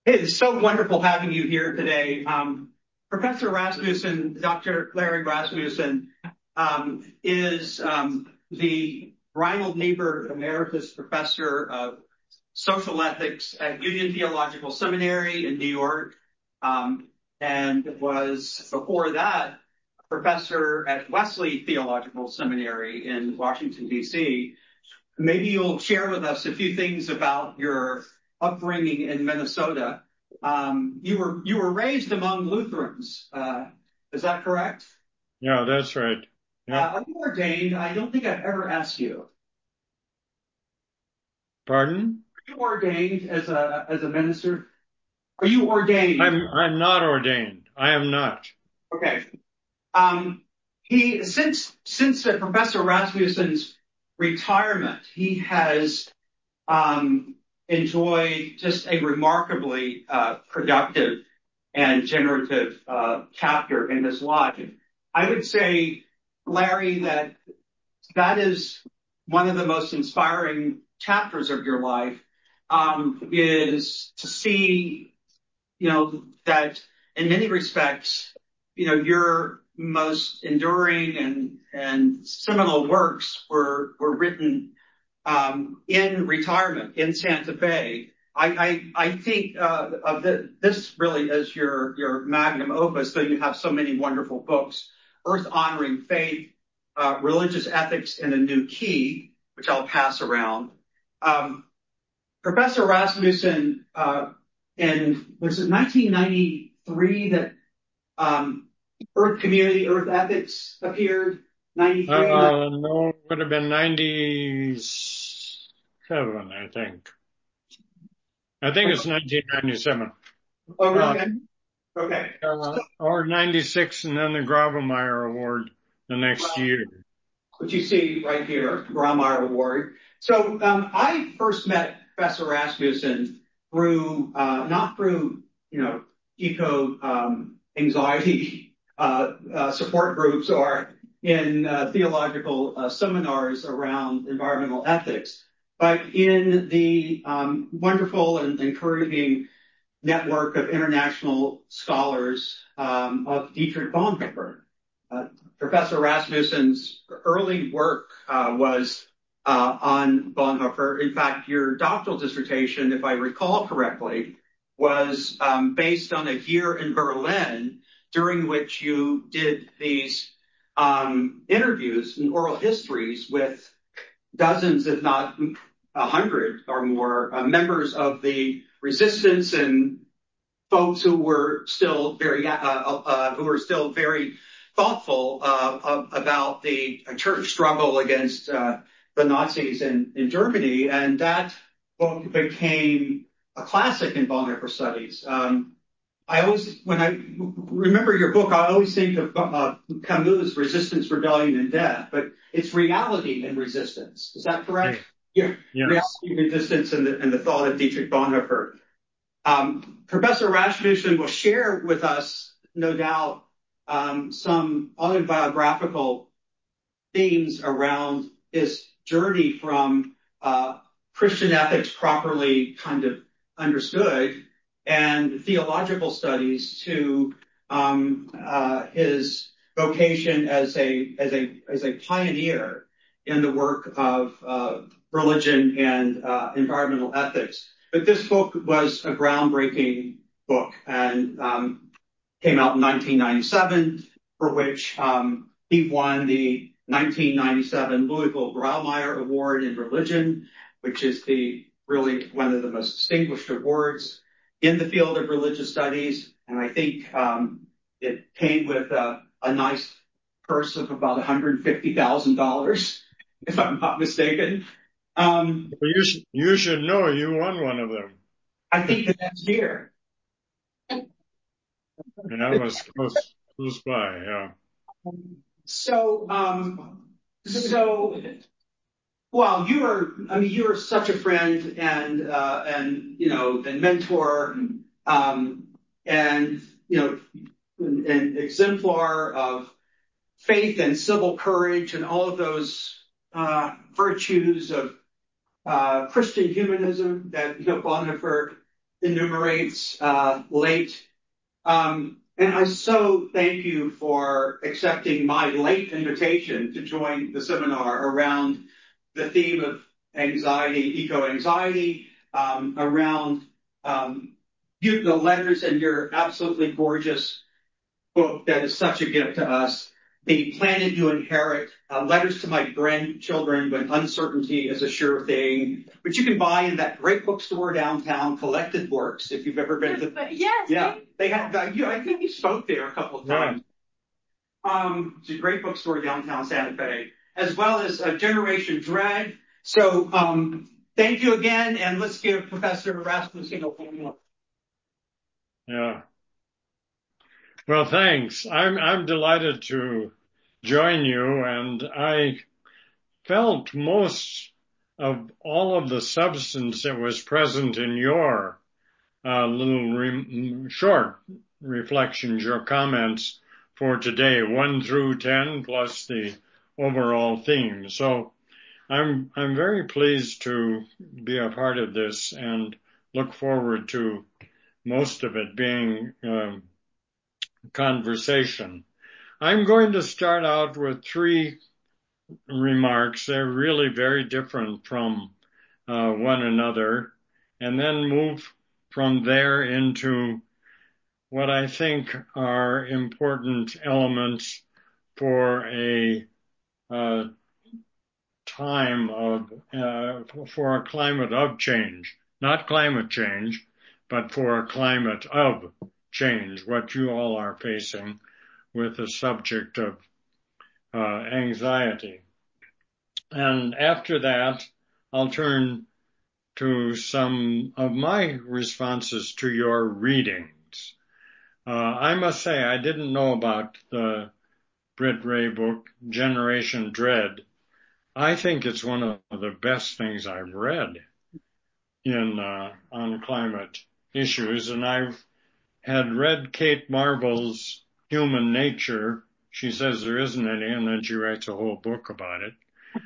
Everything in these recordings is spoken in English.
It's so wonderful having you here today. Professor Rasmussen, Dr. Larry Rasmussen, is the Reinhold Niebuhr Emeritus Professor of Social Ethics at Union Theological Seminary in New York, and was before that a professor at Wesley Theological Seminary in Washington, D.C. Maybe you'll share with us a few things about your upbringing in Minnesota. You were raised among Lutherans. Is that correct? Yeah, that's right. Yeah. Are you ordained? I don't think I've ever asked you. Pardon? Are you ordained as a minister? Are you ordained? I'm not ordained. I am not. Okay. Since Professor Rasmussen's retirement, he has enjoyed just a remarkably productive and generative chapter in his life. I would say, Larry, that is one of the most inspiring chapters of your life, is to see, that in many respects, your most enduring and seminal works were written in retirement in Santa Fe. I think of this really as your magnum opus, though you have so many wonderful books: Earth Honoring Faith, Religious Ethics in a New Key, which I'll pass around. Professor Rasmussen, was it 1993 that Earth Community, Earth Ethics appeared? 93? No, it would have been 97, I think. I think it's 1997. Oh, really? Okay. Or 96, and then the Grawemeyer Award the next year. What you see right here, Grawemeyer Award. So I first met Professor Rasmussen through, not through, eco anxiety support groups or in theological seminars around environmental ethics, but in the wonderful and encouraging network of international scholars of Dietrich Bonhoeffer. Professor Rasmussen's early work was on Bonhoeffer. In fact, your doctoral dissertation, if I recall correctly, was based on a year in Berlin during which you did these interviews and oral histories with dozens, if not 100 or more, members of the resistance and folks who were still very thoughtful about the church struggle against the Nazis in Germany, and that book became a classic in Bonhoeffer studies. When I remember your book, I always think of Camus' Resistance, Rebellion, and Death, but it's reality and resistance. Is that correct? Yes. Reality, resistance, and the thought of Dietrich Bonhoeffer. Professor Rasmussen will share with us, no doubt, some autobiographical themes around his journey from Christian ethics properly kind of understood and theological studies to his vocation as a pioneer in the work of religion and environmental ethics. But this book was a groundbreaking book and came out in 1997, for which he won the 1997 Louisville Grawemeyer Award in Religion, which is really one of the most distinguished awards in the field of religious studies. And I think it came with a nice purse of about $150,000, if I'm not mistaken. You should know you won one of them. I think the next year. And that was close by, yeah. Well, you are such a friend and mentor, and an exemplar of faith and civil courage and all of those virtues of Christian humanism that Bonhoeffer enumerates late. And I so thank you for accepting my late invitation to join the seminar around the theme of anxiety, eco-anxiety, around the letters in your absolutely gorgeous book that is such a gift to us. The Planet You Inherit, Letters to My Grandchildren When Uncertainty is a Sure Thing, which you can buy in that great bookstore downtown, Collected Works, if you've ever been to. Yes. Yeah, they had, I think you spoke there a couple of times. It's a great bookstore downtown Santa Fe, as well as Generation Dread. So thank you again, and let's give Professor Rasmussen a warm. Yeah. Well, thanks. I'm delighted to join you, and I felt most of all of the substance that was present in your little short reflections, your comments for today, 1 through 10, plus the overall theme. So I'm very pleased to be a part of this and look forward to most of it being conversation. I'm going to start out with 3 remarks. They're really very different from one another, and then move from there into what I think are important elements for a time of, for a climate of change, not climate change, but for a climate of change, what you all are facing with the subject of anxiety. And after that, I'll turn to some of my responses to your readings. I must say I didn't know about the Britt Ray book, Generation Dread. I think it's one of the best things I've read on climate issues, and I've had read Kate Marvel's Human Nature. She says there isn't any, and then she writes a whole book about it.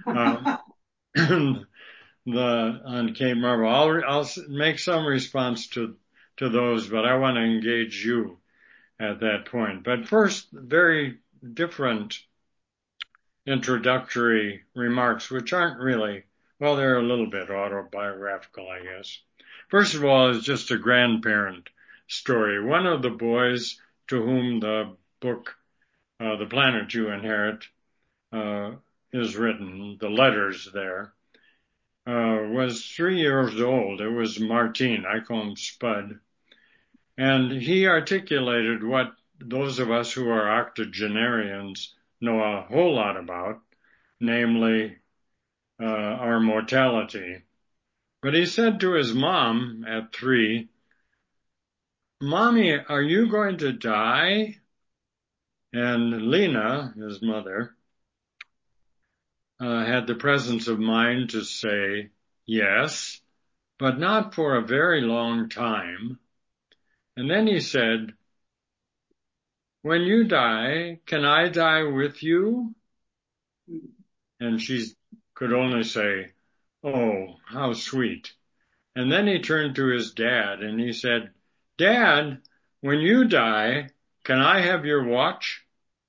On Kate Marvel, I'll make some response to those, but I want to engage you at that point. But first, very different introductory remarks, which aren't really, well, they're a little bit autobiographical, I guess. First of all, it's just a grandparent story. One of the boys to whom the book, The Planet You Inherit, is written, the letters there, was 3 years old. It was Martine. I call him Spud. And he articulated what those of us who are octogenarians know a whole lot about, namely our mortality. But he said to his mom at 3, "Mommy, are you going to die?" And Lena, his mother, had the presence of mind to say, "Yes, but not for a very long time." And then he said, "When you die, can I die with you?" And she could only say, "Oh, how sweet." And then he turned to his dad and he said, "Dad, when you die, can I have your watch?"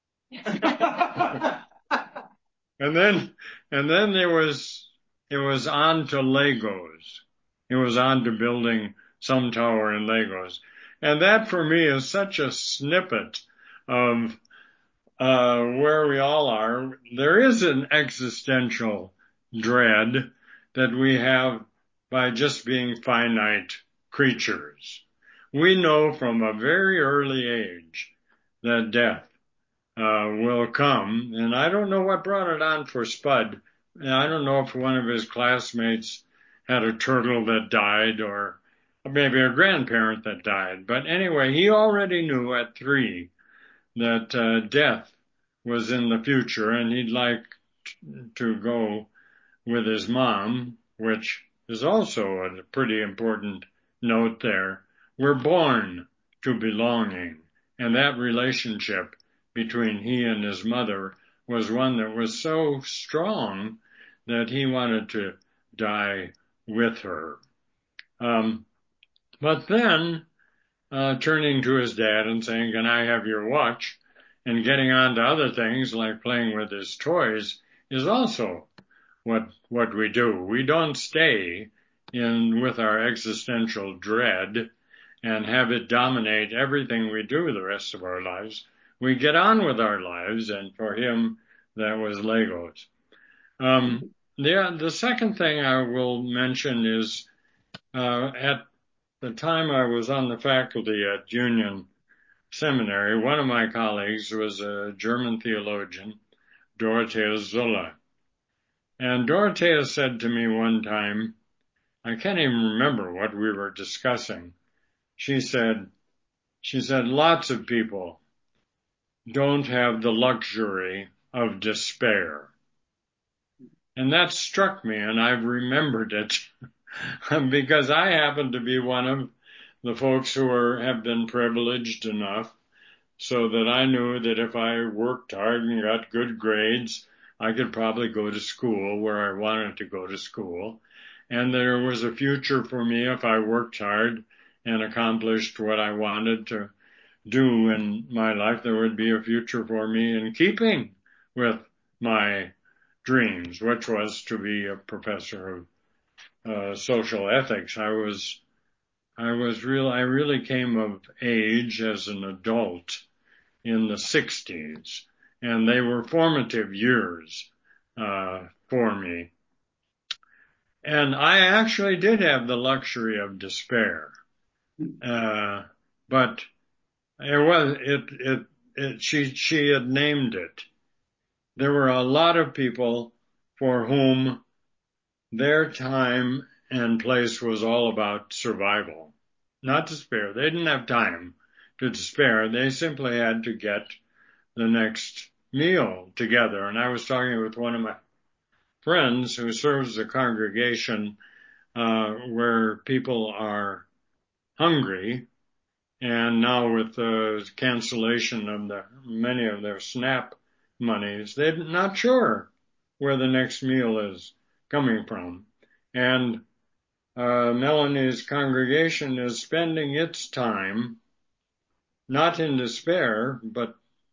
And then it was on to Legos. It was on to building some tower in Legos. And that for me is such a snippet of where we all are. There is an existential dread that we have by just being finite creatures. We know from a very early age that death will come, and I don't know what brought it on for Spud. I don't know if one of his classmates had a turtle that died or maybe a grandparent that died. But anyway, he already knew at 3 that death was in the future, and he'd like to go with his mom, which is also a pretty important note there. We're born to belonging, and that relationship between he and his mother was one that was so strong that he wanted to die with her. But then, turning to his dad and saying, "Can I have your watch?" and getting on to other things like playing with his toys is also what we do. We don't stay in with our existential dread and have it dominate everything we do the rest of our lives. We get on with our lives, and for him, that was Legos. The second thing I will mention is at the time I was on the faculty at Union Seminary, one of my colleagues was a German theologian, Dorothea Zuller. And Dorothea said to me one time, I can't even remember what we were discussing. She said, lots of people don't have the luxury of despair. And that struck me, and I've remembered it because I happen to be one of the folks who have been privileged enough so that I knew that if I worked hard and got good grades, I could probably go to school where I wanted to go to school. And there was a future for me if I worked hard and accomplished what I wanted to do in my life. There would be a future for me in keeping with my dreams, which was to be a professor of social ethics. I really came of age as an adult in the 60s, and they were formative years for me. And I actually did have the luxury of despair, but she had named it. There were a lot of people for whom their time and place was all about survival, not despair. They didn't have time to despair. They simply had to get the next meal together. And I was talking with one of my friends who serves a congregation where people are hungry, and now with the cancellation of many of their SNAP monies, they're not sure where the next meal is coming from. And Melanie's congregation is spending its time not in despair, but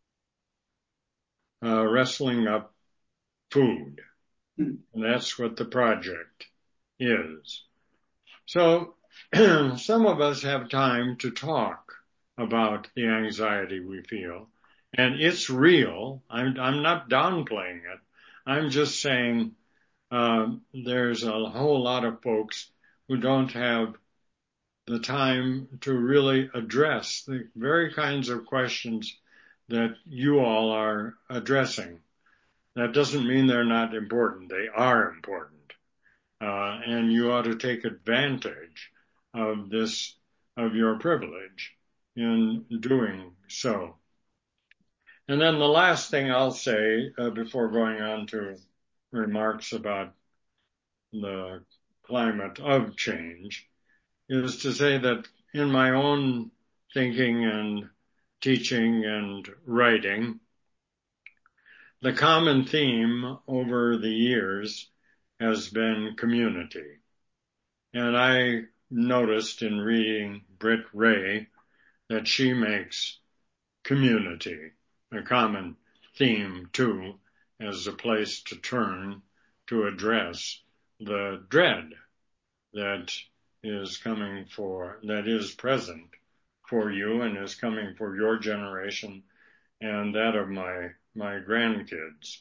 wrestling up food. And that's what the project is. So some of us have time to talk about the anxiety we feel, and it's real. I'm not downplaying it. I'm just saying there's a whole lot of folks who don't have the time to really address the very kinds of questions that you all are addressing. That doesn't mean they're not important. They are important. And you ought to take advantage of your privilege in doing so. And then the last thing I'll say before going on to remarks about the climate of change is to say that in my own thinking and teaching and writing, the common theme over the years has been community. And I noticed in reading Britt Ray that she makes community a common theme too, as a place to turn to address the dread that is present for you and is coming for your generation and that of my grandkids.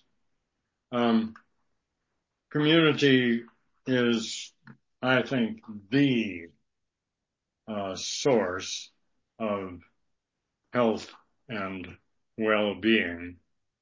Community is, I think, the source of health and well-being.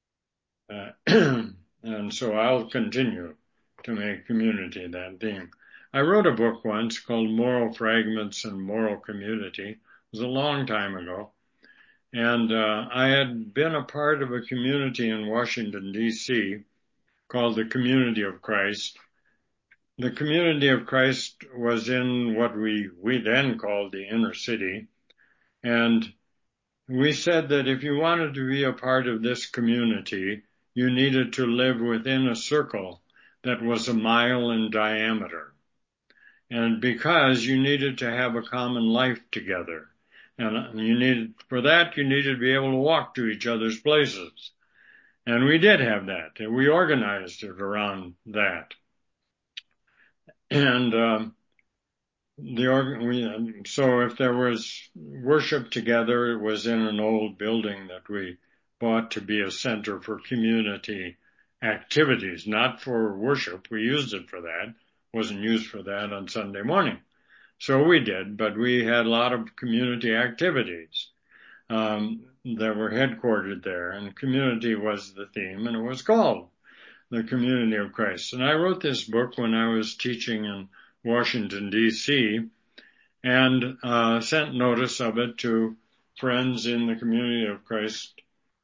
And so I'll continue to make community that theme. I wrote a book once called Moral Fragments and Moral Community. It was a long time ago. And I had been a part of a community in Washington, D.C. called the Community of Christ. The Community of Christ was in what we then called the inner city. And we said that if you wanted to be a part of this community, you needed to live within a circle that was a mile in diameter. and because you needed to have a common life together. And for that, you needed to be able to walk to each other's places. And we did have that. And we organized it around that. And, so if there was worship together, it was in an old building that we bought to be a center for community activities, not for worship. We used it for that. It wasn't used for that on Sunday morning. So we did, but we had a lot of community activities that were headquartered there, and community was the theme, and it was called The Community of Christ. And I wrote this book when I was teaching in Washington, D.C., and sent notice of it to friends in the Community of Christ,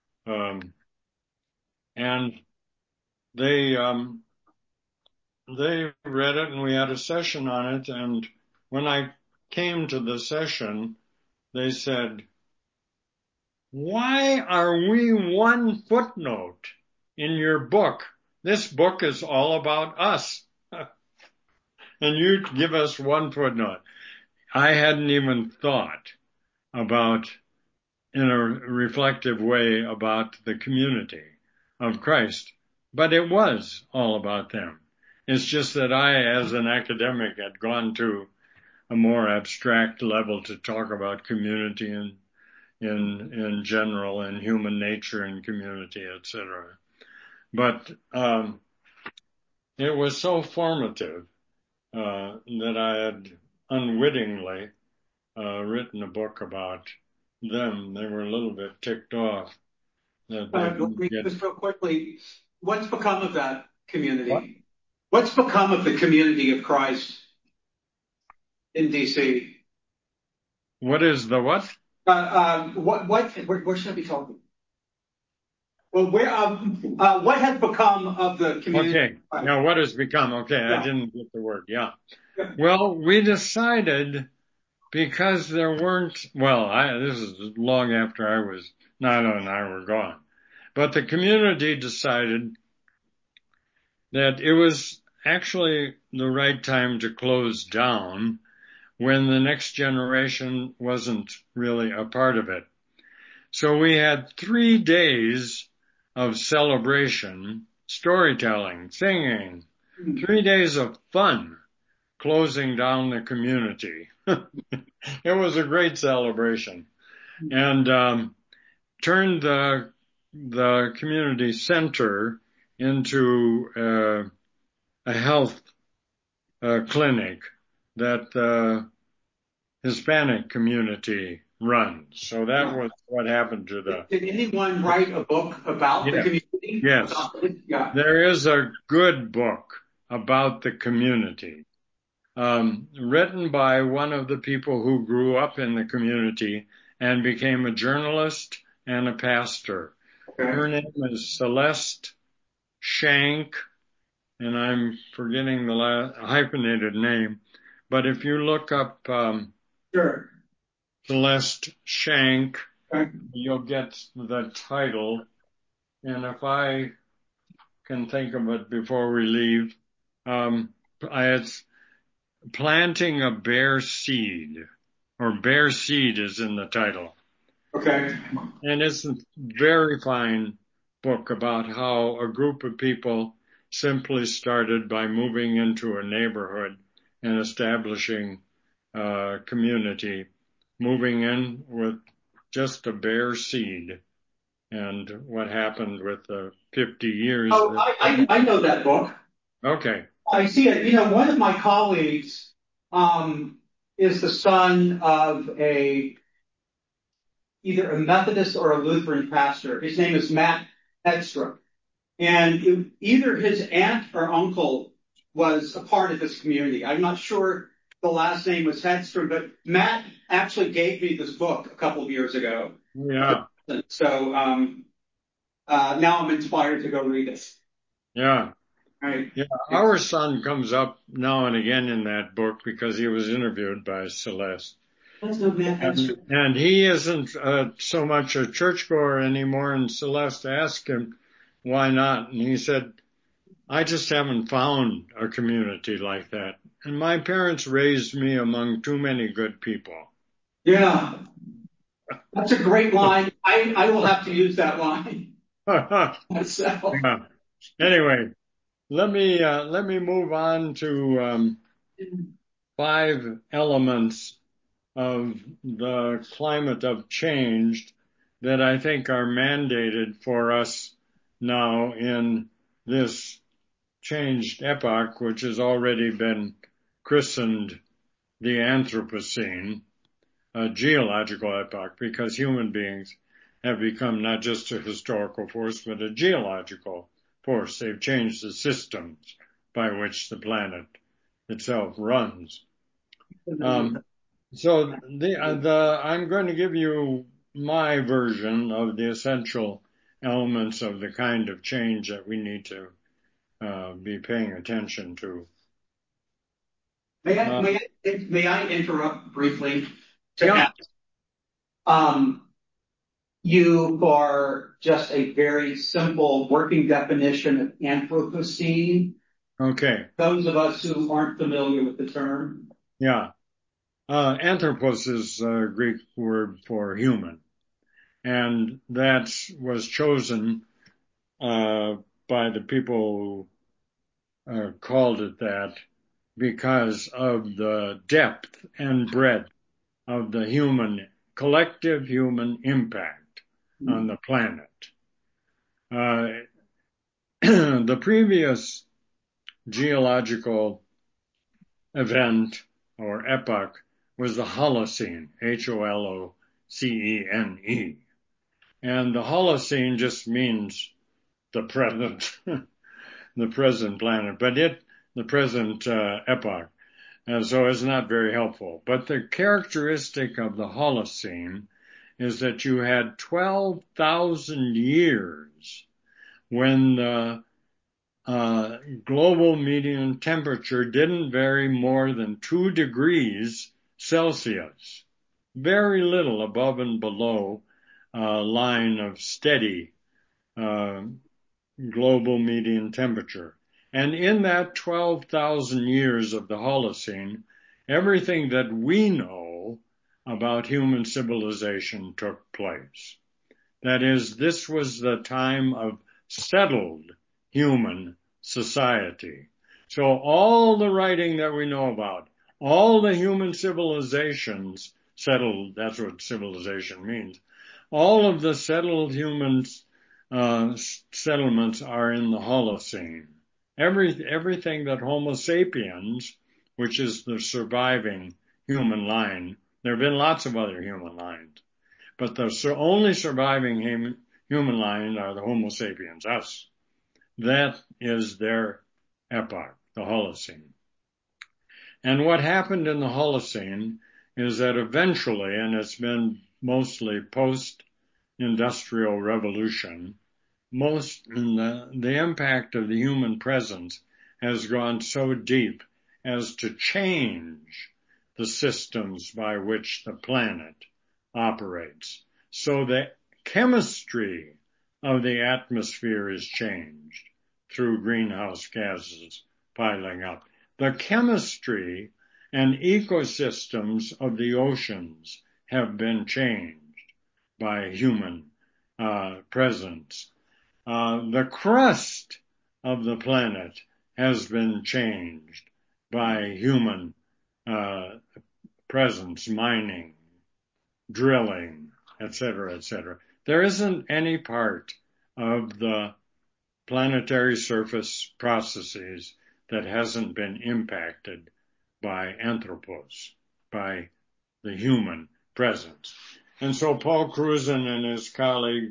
and they read it, and we had a session on it. And when I came to the session, they said, "Why are we one footnote in your book? This book is all about us, and you give us one footnote." I hadn't even thought about, in a reflective way, about the community of Christ, but it was all about them. It's just that I, as an academic, had gone to a more abstract level to talk about community and in general, and human nature and community, etc. But it was so formative that I had unwittingly written a book about them. They were a little bit ticked off that they didn't get. Just real quickly, what's become of that community? What? What's become of the Community of Christ in D.C.? What is the what? Where should I be talking? Well, what has become of the community? Okay. Now, what has become? Okay, yeah. I didn't get the word. Yeah. Well, we decided, because there weren't, this is long after Nana and I were gone, but the community decided that it was actually the right time to close down when the next generation wasn't really a part of it. So we had 3 days of celebration, storytelling, singing, 3 days of fun closing down the community. It was a great celebration, and turned the community center into a health clinic that the Hispanic community runs. So that was what happened to the. Did anyone write a book about the community? Yes. Yeah. There is a good book about the community, written by one of the people who grew up in the community and became a journalist and a pastor. Okay. Her name is Celeste Shank, and I'm forgetting the hyphenated name, but if you look up sure. Celeste Shank, okay, you'll get the title. And if I can think of it before we leave, it's Planting a Bare Seed, or Bare Seed is in the title. Okay. And it's a very fine book about how a group of people simply started by moving into a neighborhood and establishing a community, moving in with just a bare seed, and what happened with the 50 years. Oh, I know that book. Okay. I see it. One of my colleagues is the son of either a Methodist or a Lutheran pastor. His name is Matt Hedstrom. And either his aunt or uncle was a part of this community. I'm not sure the last name was Hedstrom, but Matt actually gave me this book a couple of years ago. Yeah. So now I'm inspired to go read it. Yeah. Right. Yeah. Our son comes up now and again in that book because he was interviewed by Celeste. And he isn't so much a churchgoer anymore, and Celeste asked him why not, and he said, I just haven't found a community like that. And my parents raised me among too many good people. Yeah, that's a great line. I will have to use that line myself. Yeah. Anyway, let me move on to 5 elements of the climate of change that I think are mandated for us now in this changed epoch, which has already been christened the Anthropocene, a geological epoch, because human beings have become not just a historical force, but a geological force. They've changed the systems by which the planet itself runs. So I'm going to give you my version of the essential elements of the kind of change that we need to be paying attention to. May I, Uh, may I, may I interrupt briefly to yeah. ask um, you for just a very simple working definition of Anthropocene? Okay. Those of us who aren't familiar with the term. Yeah. Anthropos is a Greek word for human, and that was chosen by the people who called it that because of the depth and breadth of the collective human impact on the planet. Uh, the previous geological event or epoch was the Holocene, Holocene. And the Holocene just means the present, the present planet, but the present epoch. And so it's not very helpful. But the characteristic of the Holocene is that you had 12,000 years when the global median temperature didn't vary more than 2 degrees Celsius. Very little above and below a line of steady uh, global median temperature. And in that 12,000 years of the Holocene, everything that we know about human civilization took place. That is, this was the time of settled human society. So all the writing that we know about, all the human civilizations settled, that's what civilization means. All of the settled humans settlements are in the Holocene. Everything that Homo sapiens, which is the surviving human line, there have been lots of other human lines, but the only surviving human line are the Homo sapiens, us. That is their epoch, the Holocene. And what happened in the Holocene is that eventually, and it's been mostly post-industrial revolution, the impact of the human presence has gone so deep as to change the systems by which the planet operates. So the chemistry of the atmosphere is changed through greenhouse gases piling up. The chemistry and ecosystems of the oceans have been changed by human presence. The crust of the planet has been changed by human presence, mining, drilling, etc., etc. There isn't any part of the planetary surface processes that hasn't been impacted by anthropos, by the human presence. And so Paul Cruzen and his colleague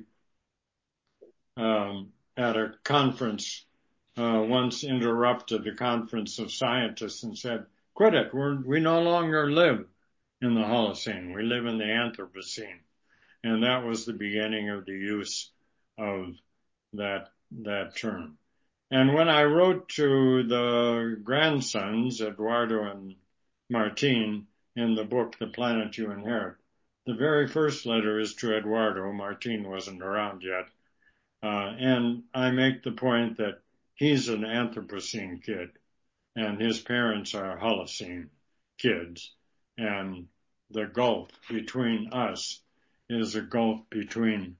at a conference once interrupted a conference of scientists and said, quit it, we no longer live in the Holocene, we live in the Anthropocene. And that was the beginning of the use of that term. And when I wrote to the grandsons, Eduardo and Martin, in the book, The Planet You Inherit, the very first letter is to Eduardo. Martin wasn't around yet. And I make the point that he's an Anthropocene kid, and his parents are Holocene kids. And the gulf between us is a gulf between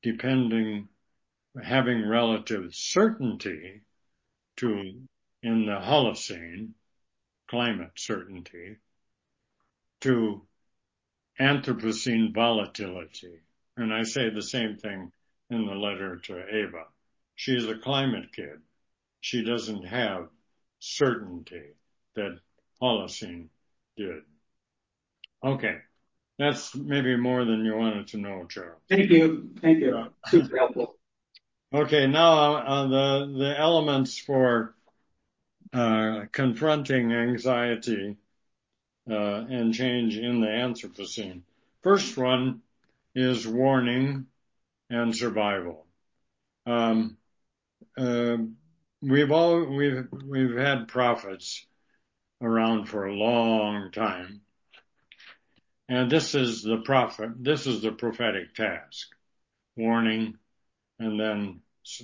having relative certainty in the Holocene, climate certainty, to Anthropocene volatility. And I say the same thing in the letter to Ava. She's a climate kid. She doesn't have certainty that Holocene did. Okay. That's maybe more than you wanted to know, Charles. Thank you. Thank you. Super helpful. Okay. Now, the elements for confronting anxiety and change in the Anthropocene. First one is warning and survival. We've had prophets around for a long time, and this is the prophetic task: warning, and then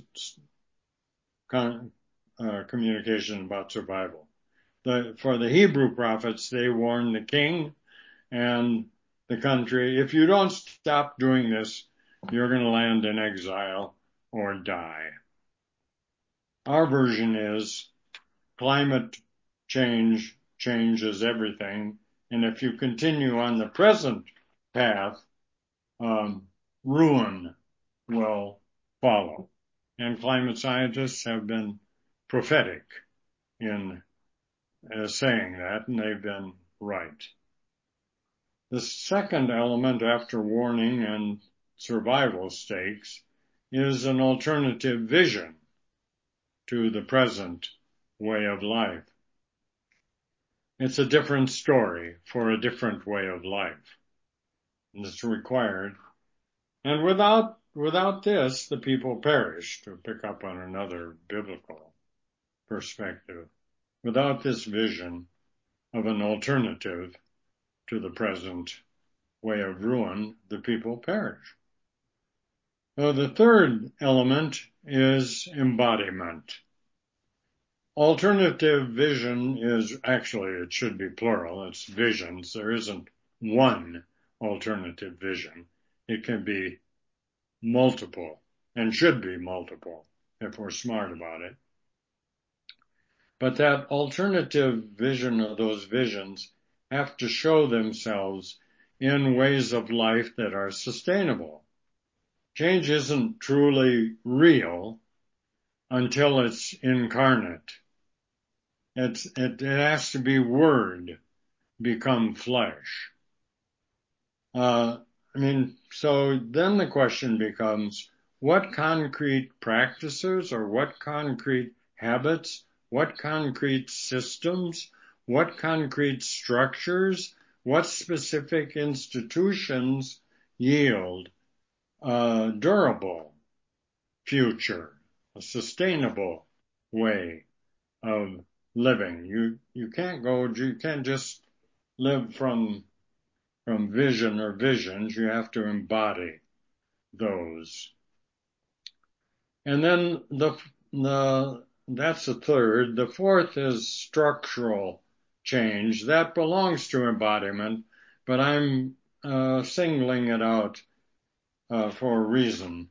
communication about survival. For the Hebrew prophets, they warned the king and the country, if you don't stop doing this, you're going to land in exile or die. Our version is climate change changes everything, and if you continue on the present path, ruin will follow. And climate scientists have been prophetic in saying that, and they've been right. The second element after warning and survival stakes is an alternative vision to the present way of life. It's a different story for a different way of life. And it's required. And without this, the people perish, to pick up on another biblical perspective. Without this vision of an alternative to the present way of ruin, the people perish. So the third element is embodiment. Alternative vision is actually, it should be plural, it's visions. There isn't one alternative vision. It can be multiple and should be multiple if we're smart about it. But that alternative vision or those visions have to show themselves in ways of life that are sustainable. Change isn't truly real until it's incarnate. It has to be word become flesh. So then the question becomes, what concrete practices or what concrete habits, what concrete systems, what concrete structures, what specific institutions yield a durable future, a sustainable way of living? You can't just live from vision or visions. You have to embody those. And then that's the third. The fourth is structural change. That belongs to embodiment, but I'm singling it out for a reason.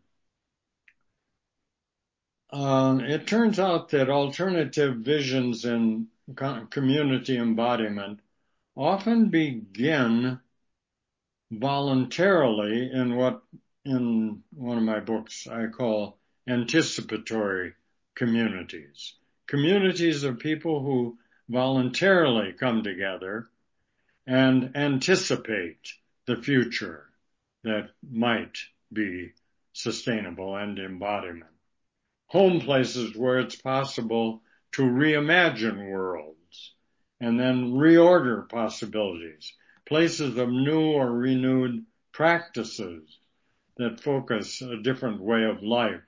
It turns out that alternative visions in community embodiment often begin voluntarily in what in one of my books I call anticipatory communities. Communities of people who voluntarily come together and anticipate the future that might be sustainable and embodiment. Home places where it's possible to reimagine worlds and then reorder possibilities. Places of new or renewed practices that focus a different way of life.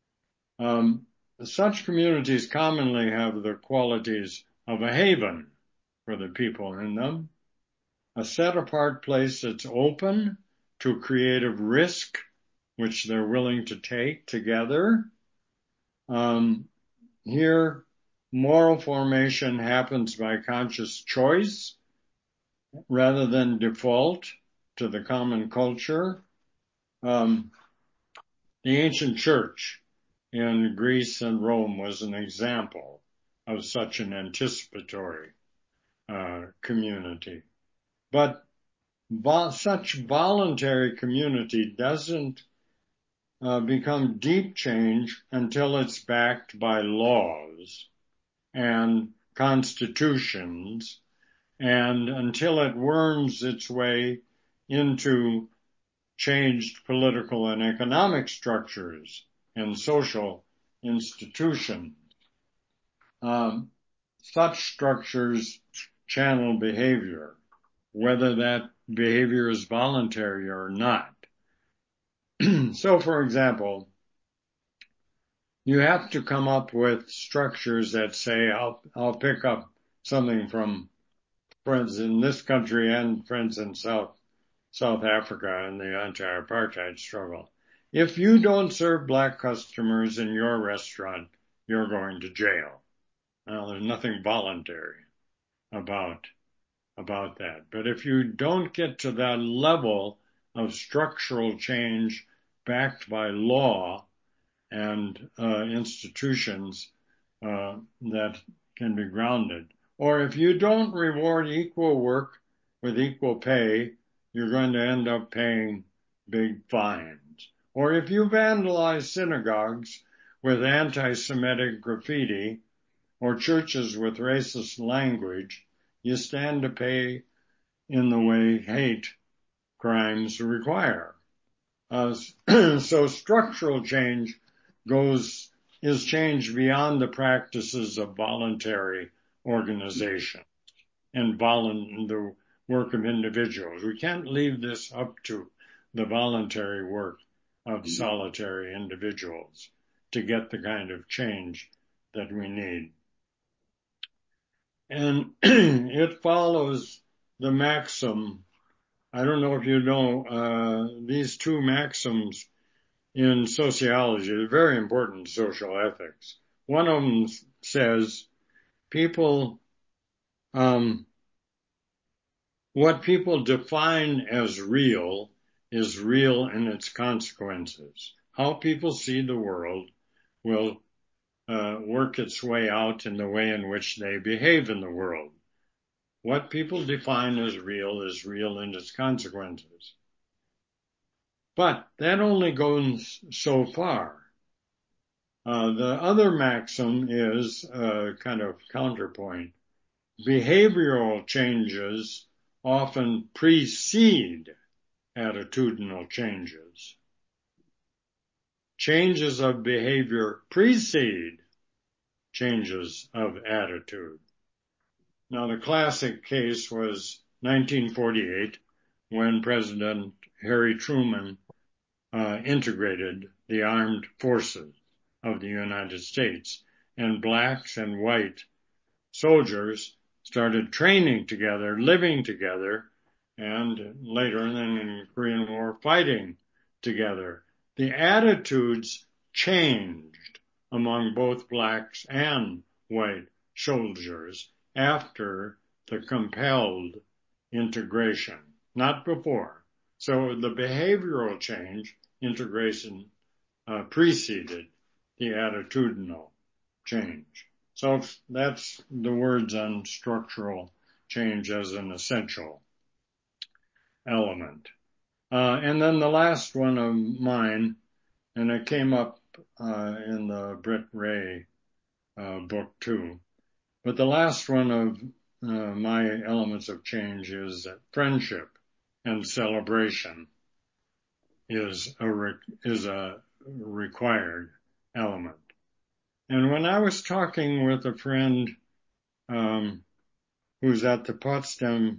Such communities commonly have the qualities of a haven for the people in them, a set-apart place that's open to creative risk, which they're willing to take together, here, moral formation happens by conscious choice rather than default to the common culture. The ancient church in Greece and Rome was an example of such an anticipatory community. But such voluntary community doesn't become deep change until it's backed by laws and constitutions, and until it worms its way into changed political and economic structures and social institutions. Such structures channel behavior, whether that behavior is voluntary or not. So, for example, you have to come up with structures that say, I'll pick up something from friends in this country and friends in South Africa and the anti-apartheid struggle. If you don't serve black customers in your restaurant, you're going to jail. Now, there's nothing voluntary about that. But if you don't get to that level of structural change backed by law and institutions that can be grounded, or if you don't reward equal work with equal pay, you're going to end up paying big fines. Or if you vandalize synagogues with anti-Semitic graffiti or churches with racist language, you stand to pay in the way hate crimes require. So structural change is change beyond the practices of voluntary organization and the work of individuals. We can't leave this up to the voluntary work of solitary individuals to get the kind of change that we need. And it follows the maxim. I don't know if you know these two maxims in sociology. They're very important in social ethics. One of them says what people define as real is real in its consequences. How people see the world will work its way out in the way in which they behave in the world. What people define as real is real in its consequences. But that only goes so far. The other maxim is kind of counterpoint. Behavioral changes often precede attitudinal changes. Changes of behavior precede changes of attitude. Now, the classic case was 1948, when President Harry Truman integrated the armed forces of the United States, and blacks and white soldiers started training together, living together, and later then in the Korean War, fighting together. The attitudes changed among both blacks and white soldiers after the compelled integration, not before. So the behavioral change, integration, preceded the attitudinal change. So that's the words on structural change as an essential element. And then the last one of mine, and it came up in the Britt Ray book too, but the last one of my elements of change is that friendship and celebration is a required element. And when I was talking with a friend who's at the Potsdam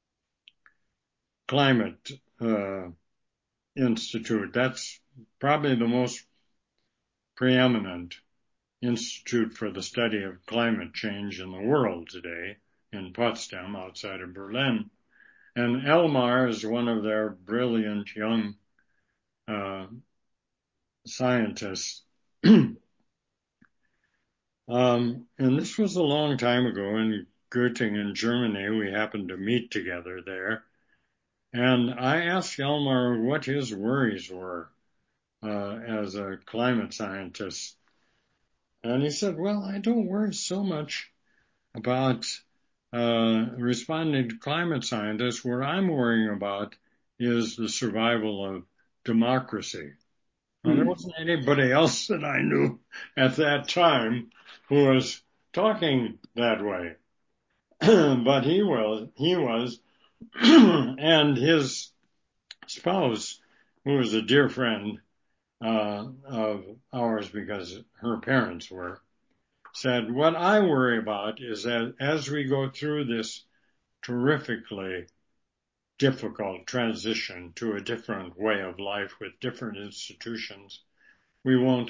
Climate Institute, that's probably the most preeminent institute for the study of climate change in the world today, in Potsdam, outside of Berlin. And Elmar is one of their brilliant young scientists. And this was a long time ago in Göttingen, Germany. We happened to meet together there. And I asked Elmar what his worries were as a climate scientist. And he said, well, I don't worry so much about responding to climate scientists. What I'm worrying about is the survival of democracy. Well, there wasn't anybody else that I knew at that time who was talking that way. But he was, and his spouse, who was a dear friend of ours because her parents were, said, what I worry about is that as we go through this terrifically difficult transition to a different way of life with different institutions, we won't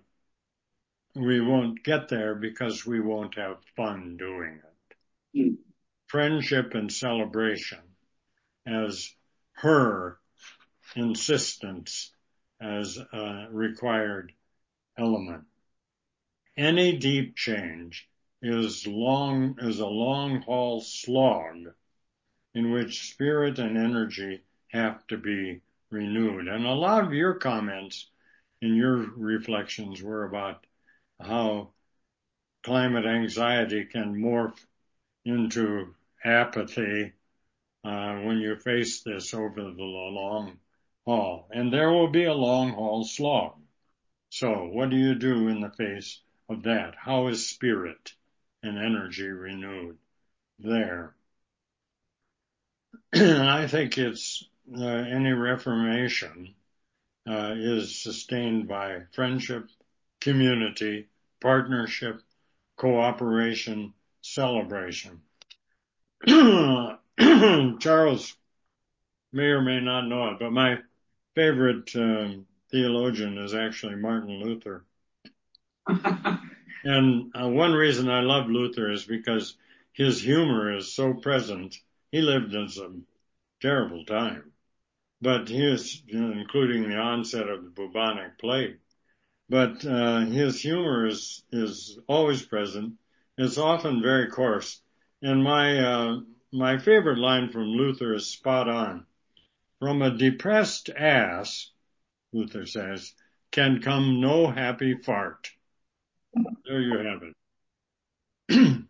get there because we won't have fun doing it. Mm. Friendship and celebration as her insistence as a required element. Any deep change is a long haul slog in which spirit and energy have to be renewed. And a lot of your comments in your reflections were about how climate anxiety can morph into apathy when you face this over the long haul. And there will be a long haul slog. So what do you do in the face of that? How is spirit and energy renewed there? I think it's any reformation is sustained by friendship, community, partnership, cooperation, celebration. Charles may or may not know it, but my favorite theologian is actually Martin Luther. And one reason I love Luther is because his humor is so present. He lived in some terrible time, but he is, including the onset of the bubonic plague. But his humor is always present. It's often very coarse. And my favorite line from Luther is spot on. From a depressed ass, Luther says, can come no happy fart. There you have it.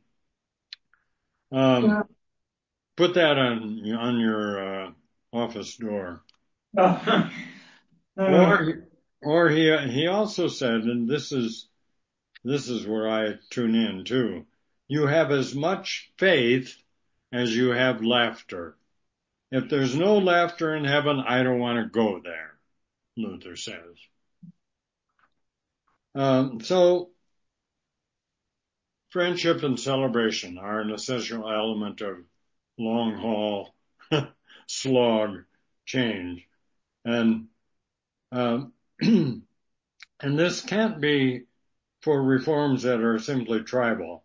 Put that on your office door. Or he also said, and this is where I tune in too. You have as much faith as you have laughter. If there's no laughter in heaven, I don't want to go there, Luther says. So friendship and celebration are an essential element of long haul slog change. And and this can't be for reforms that are simply tribal,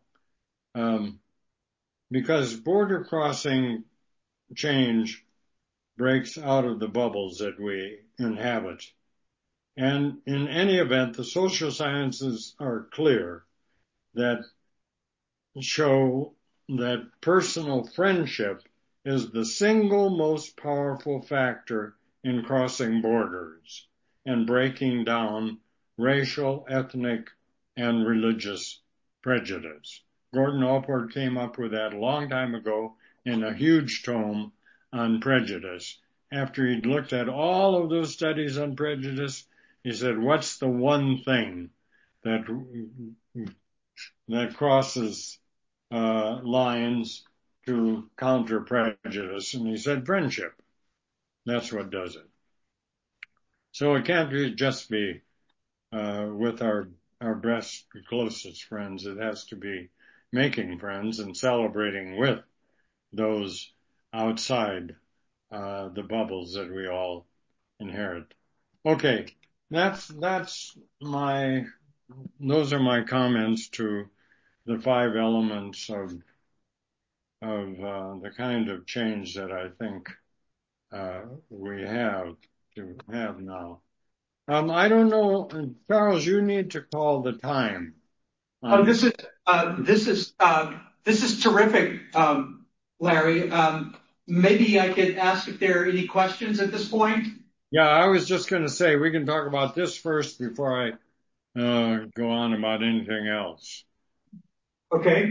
because border crossing change breaks out of the bubbles that we inhabit. And in any event, the social sciences are clear that show that personal friendship is the single most powerful factor in crossing borders and breaking down racial, ethnic, and religious prejudice. Gordon Allport came up with that a long time ago in a huge tome on prejudice. After he'd looked at all of those studies on prejudice, he said, what's the one thing that crosses lines to counter prejudice? And he said friendship. That's what does it. So it can't just be with our best, closest friends. It has to be making friends and celebrating with those outside the bubbles that we all inherit. Okay, those are my comments to the 5 elements of the kind of change that I think we have to have now. I don't know, Charles, you need to call the time Oh, this is terrific, Larry. Maybe I could ask if there are any questions at this point. Yeah, I was just going to say we can talk about this first before I go on about anything else. Okay,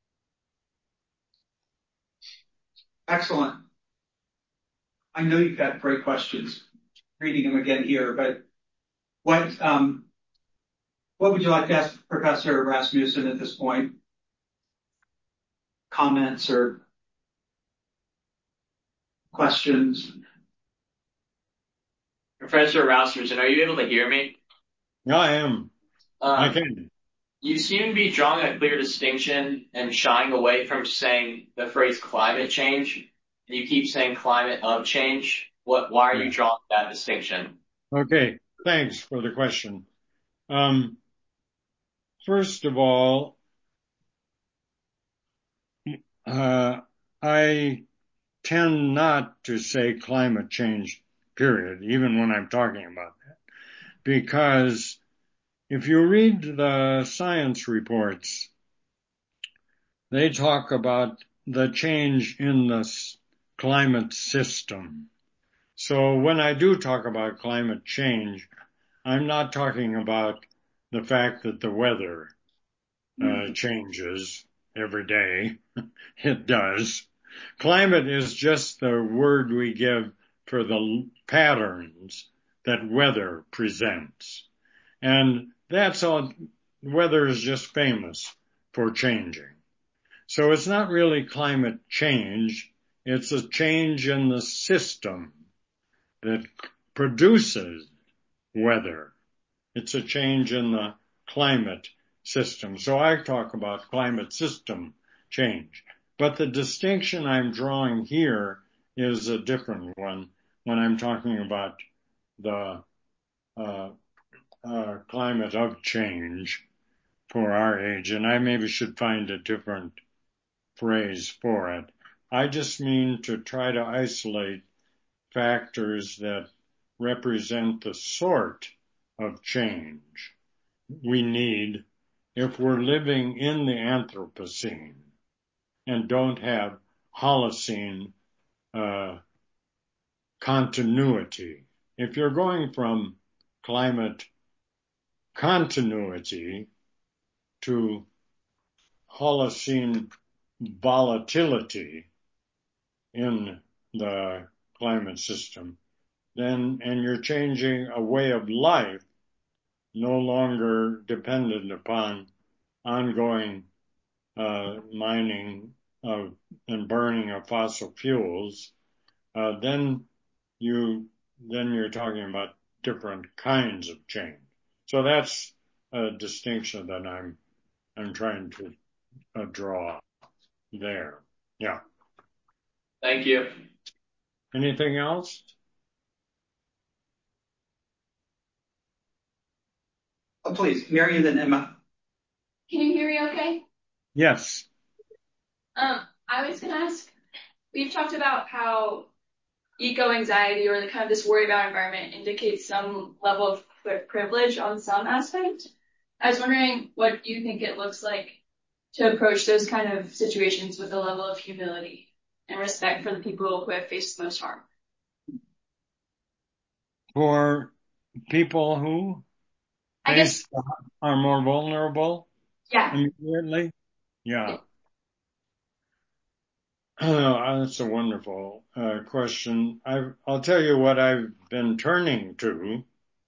excellent. I know you've got great questions. Reading them again here, but what what would you like to ask Professor Rasmussen at this point? Comments or questions? Professor Rasmussen, are you able to hear me? Yeah, I am. I Um, can. you seem to be drawing a clear distinction and shying away from saying the phrase climate change. And you keep saying climate of change. Why are Yeah. you drawing that distinction? Okay. Thanks for the question. Um, First of all, I tend not to say climate change, period, even when I'm talking about that, because if you read the science reports, they talk about the change in the climate system. So when I do talk about climate change, I'm not talking about the fact that the weather changes every day. It does. Climate is just the word we give for the patterns that weather presents. And that's all, weather is just famous for changing. So it's not really climate change, it's a change in the system that produces weather. It's a change in the climate system. So I talk about climate system change. But the distinction I'm drawing here is a different one when I'm talking about the uh, climate of change for our age. And I maybe should find a different phrase for it. I just mean to try to isolate factors that represent the sort of change we need if we're living in the Anthropocene and don't have Holocene continuity. If you're going from climate continuity to Holocene volatility in the climate system, then, and you're changing a way of life no longer dependent upon ongoing mining of and burning of fossil fuels, then you're talking about different kinds of change. So that's a distinction that I'm trying to draw there. Yeah. Thank you. Anything else? Oh, please, Mary and then Emma. Can you hear me okay? Yes. I was gonna ask, we've talked about how eco-anxiety or the kind of this worry about environment indicates some level of privilege on some aspect. I was wondering what you think it looks like to approach those kind of situations with a level of humility and respect for the people who have faced the most harm. For people who I guess, are more vulnerable yeah. immediately? Yeah. That's a wonderful question. I'll tell you what I've been turning to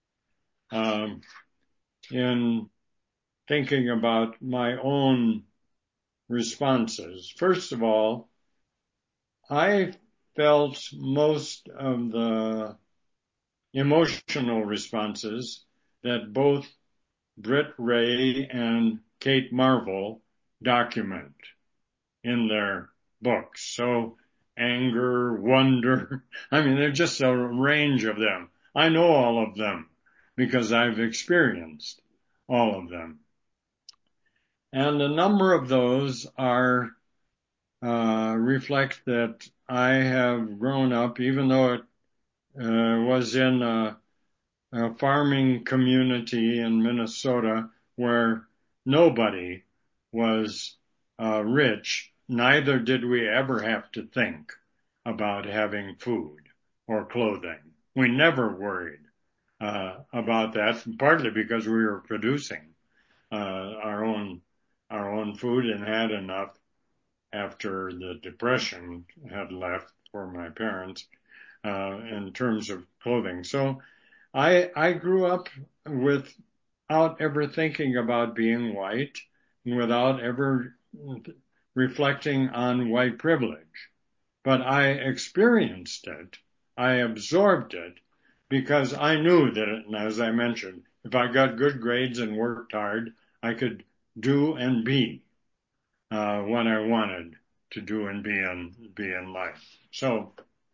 in thinking about my own responses. First of all, I felt most of the emotional responses that both Britt Ray and Kate Marvel document in their books. So anger, wonder, I mean, there's just a range of them. I know all of them because I've experienced all of them. And a number of those are, reflect that I have grown up, even though it was in a farming community in Minnesota where nobody was rich. Neither did we ever have to think about having food or clothing. We never worried about that, partly because we were producing our own food and had enough after the Depression had left for my parents in terms of clothing. So I grew up without ever thinking about being white and without ever reflecting on white privilege. But I experienced it. I absorbed it because I knew that, and as I mentioned, if I got good grades and worked hard, I could do and be what I wanted to do and be in life. So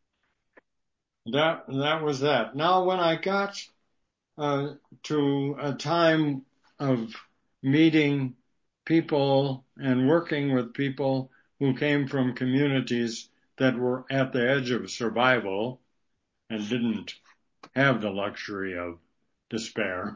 that was that. Now, when I got to a time of meeting people and working with people who came from communities that were at the edge of survival and didn't have the luxury of despair,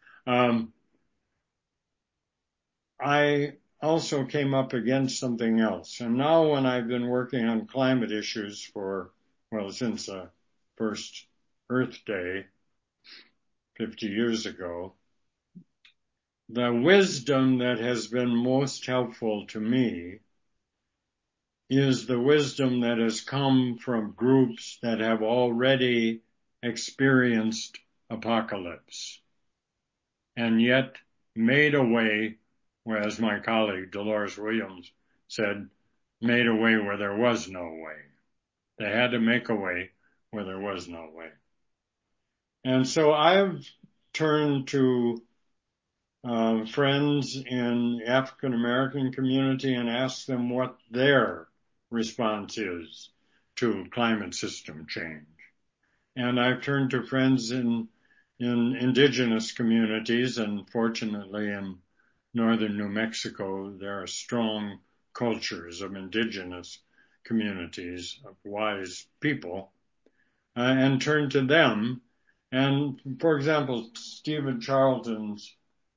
I also came up against something else. And now when I've been working on climate issues since the first Earth Day 50 years ago, the wisdom that has been most helpful to me is the wisdom that has come from groups that have already experienced apocalypse and yet made a way, as my colleague Dolores Williams said, made a way where there was no way. They had to make a way where there was no way. And so I've turned to friends in the African American community and asked them what their response is to climate system change. And I've turned to friends in indigenous communities, and fortunately in northern New Mexico, there are strong cultures of indigenous communities of wise people, and turned to them. And for example, Stephen Charlton's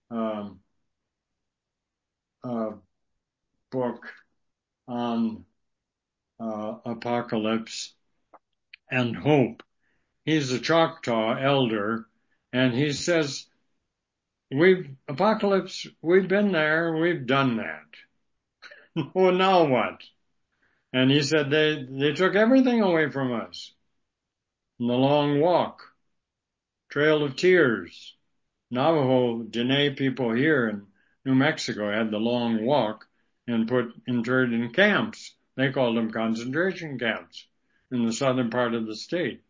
book on apocalypse and hope. He's a Choctaw elder, and he says, we've been there, we've done that. Well, now what? And he said they took everything away from us. The Long Walk, Trail of Tears. Navajo Diné people here in New Mexico had the Long Walk and interred in camps. They called them concentration camps in the southern part of the state.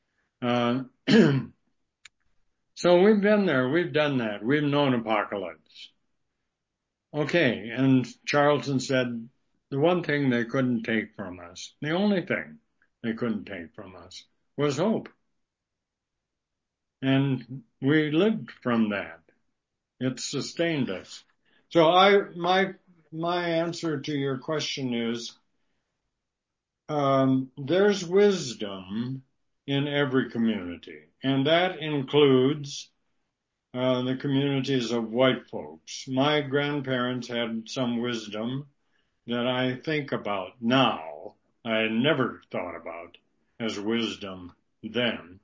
So we've been there, we've done that, we've known apocalypse. Okay, and Charlton said the one thing they couldn't take from us, the only thing they couldn't take from us, was hope. And we lived from that. It sustained us. So my answer to your question is, there's wisdom in every community, and that includes the communities of white folks. My grandparents had some wisdom that I think about now. I never thought about as wisdom then.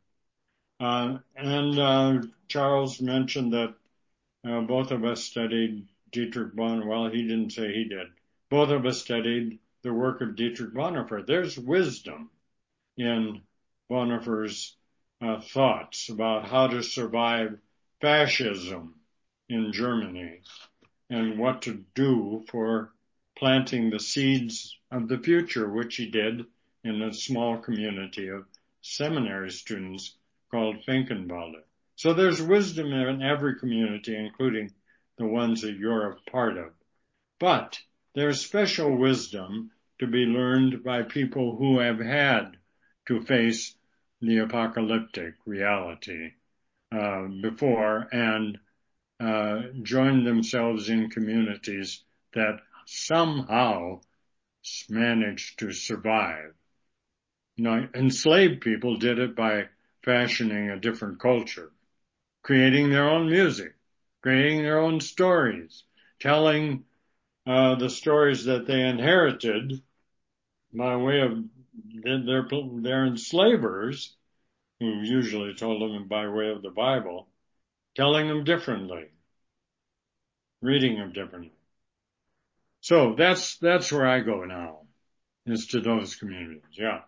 And Charles mentioned that both of us studied Dietrich Bonhoeffer. Well, he didn't say he did. Both of us studied the work of Dietrich Bonhoeffer. There's wisdom in Bonhoeffer's thoughts about how to survive fascism in Germany and what to do for planting the seeds of the future, which he did in a small community of seminary students called Finkenwalde. So there's wisdom in every community, including the ones that you're a part of. But there's special wisdom to be learned by people who have had to face the apocalyptic reality before and join themselves in communities that somehow managed to survive. Enslaved people did it by fashioning a different culture, creating their own music, creating their own stories, telling the stories that they inherited by way of their enslavers, who usually told them by way of the Bible, telling them differently, reading them differently. So that's where I go now, is to those communities. Yeah.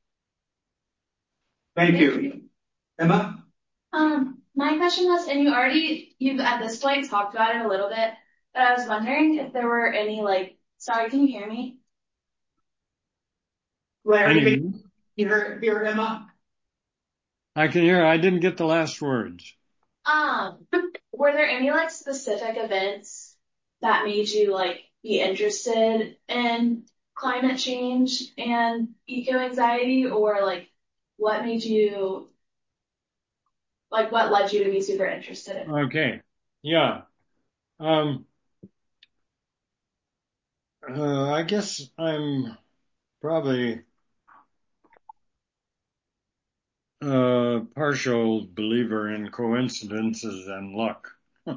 Thank you. Emma? My question was, and you've at this point talked about it a little bit, but I was wondering if there were any sorry, can you hear me? Larry, can you hear Emma? I can hear. I didn't get the last words. Were there any specific events that made you be interested in climate change and eco-anxiety, or what made you what led you to be super interested in it? Okay. Yeah. I guess I'm probably a partial believer in coincidences and luck.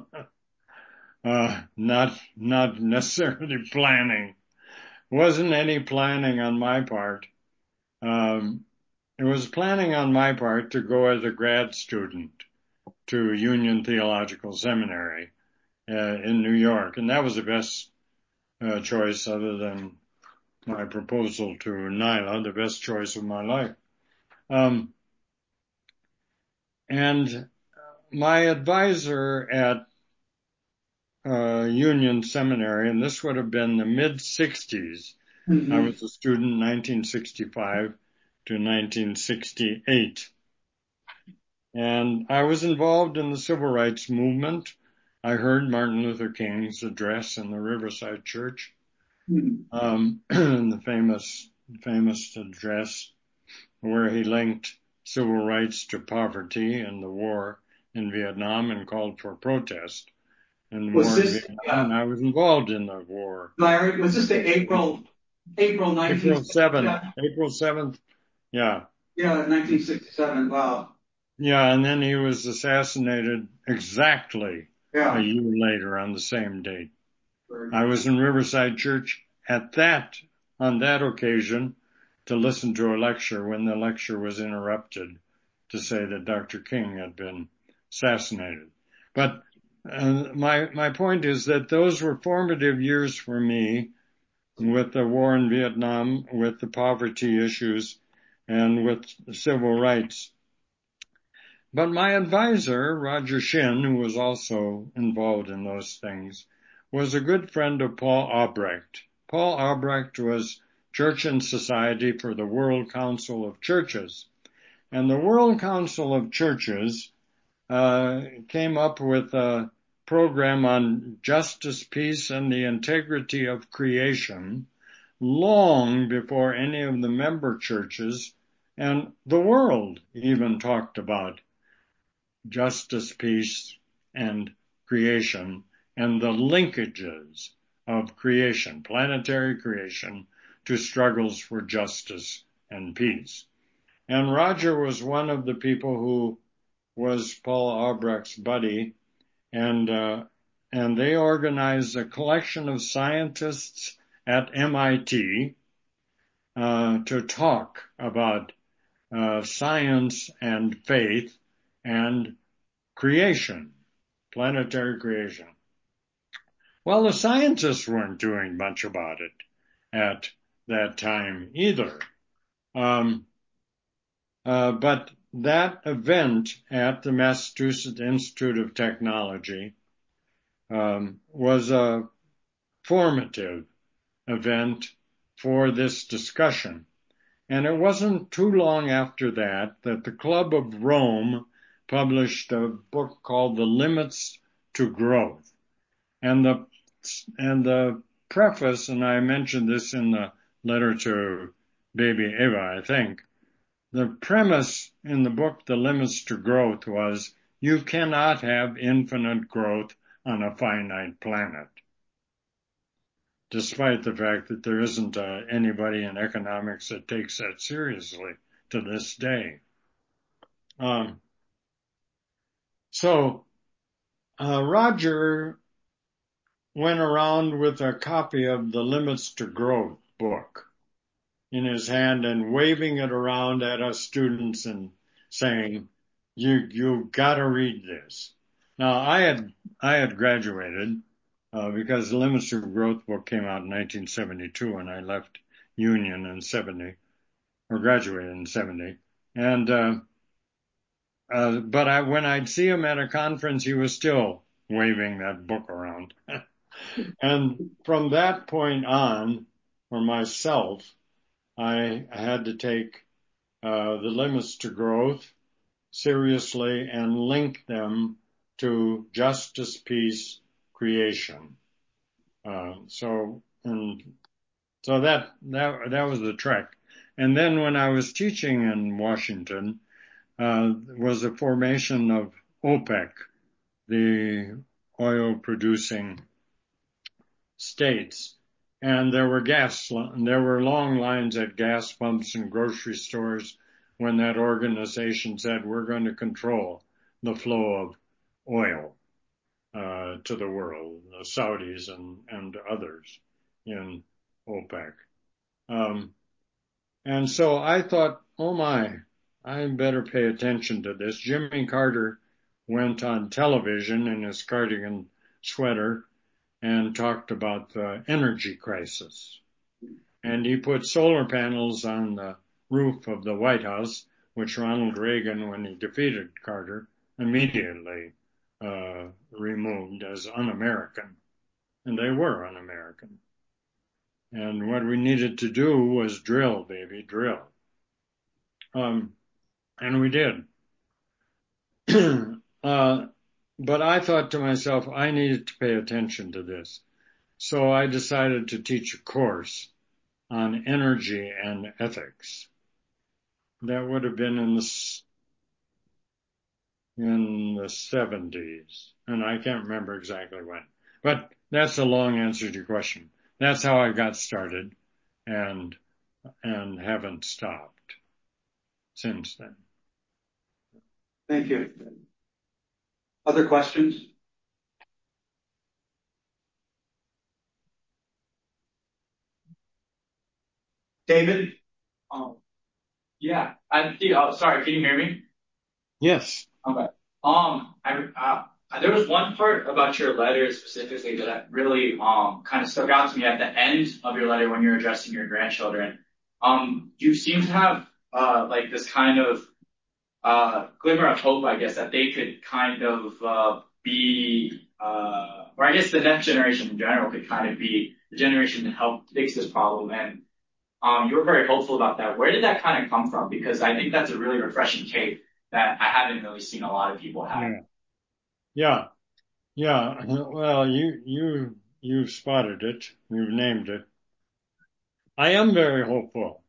Not necessarily planning. Wasn't any planning on my part. It was planning on my part to go as a grad student to Union Theological Seminary in New York, and that was the best choice other than my proposal to Nyla, the best choice of my life. And my advisor at Union Seminary, and this would have been the mid-60s. I was a student 1965 to 1968. And I was involved in the civil rights movement. I heard Martin Luther King's address in the Riverside Church, the famous address where he linked civil rights to poverty and the war in Vietnam and called for protest. And Vietnam, I was involved in the war. Larry, was this the April 1967? April 7th, yeah. Yeah, 1967, wow. Yeah, and then he was assassinated exactly a year later on the same date. I was in Riverside Church on that occasion to listen to a lecture when the lecture was interrupted to say that Dr. King had been assassinated. But my point is that those were formative years for me with the war in Vietnam, with the poverty issues, and with civil rights. But my advisor, Roger Shin, who was also involved in those things, was a good friend of Paul Albrecht. Paul Albrecht was Church and Society for the World Council of Churches. And the World Council of Churches came up with a program on justice, peace, and the integrity of creation long before any of the member churches and the world even talked about justice, peace, and creation, and the linkages of creation, planetary creation, to struggles for justice and peace. And Roger was one of the people who was Paul Albrecht's buddy, and they organized a collection of scientists at MIT to talk about science and faith and creation, planetary creation. Well, the scientists weren't doing much about it at that time either. But that event at the Massachusetts Institute of Technology was a formative event for this discussion. And it wasn't too long after that the Club of Rome published a book called The Limits to Growth. And the preface, and I mentioned this in the letter to baby Eva, I think, the premise in the book, The Limits to Growth, was you cannot have infinite growth on a finite planet, despite the fact that there isn't anybody in economics that takes that seriously to this day. Roger went around with a copy of the Limits to Growth book in his hand and waving it around at us students and saying, you've got to read this. Now, I had graduated, because the Limits to Growth book came out in 1972 and I left Union in 70, or graduated in 70. And, but when I'd see him at a conference, he was still waving that book around. And from that point on, for myself, I had to take the Limits to Growth seriously and link them to justice, peace, creation. So that was the trek. And then when I was teaching in Washington, was the formation of OPEC, the oil producing states. And there were long lines at gas pumps and grocery stores when that organization said, we're going to control the flow of oil, to the world, the Saudis and others in OPEC. And so I thought, oh my, I better pay attention to this. Jimmy Carter went on television in his cardigan sweater and talked about the energy crisis. And he put solar panels on the roof of the White House, which Ronald Reagan, when he defeated Carter, immediately removed as un-American. And they were un-American. And what we needed to do was drill, baby, drill. And we did. But I thought to myself, I needed to pay attention to this. So I decided to teach a course on energy and ethics. That would have been in the 70s, and I can't remember exactly when. But that's a long answer to your question. That's how I got started, and haven't stopped since then. Thank you. Other questions? David? Yeah. Sorry, can you hear me? Yes. Okay. There was one part about your letter specifically that really kind of stuck out to me at the end of your letter when you're addressing your grandchildren. You seem to have like this kind of glimmer of hope, I guess, that they could kind of be or I guess the next generation in general could kind of be the generation to help fix this problem. And you were very hopeful about that. Where did that kind of come from? Because I think that's a really refreshing take that I haven't really seen a lot of people have. Yeah. Well, you've spotted it. You've named it. I am very hopeful.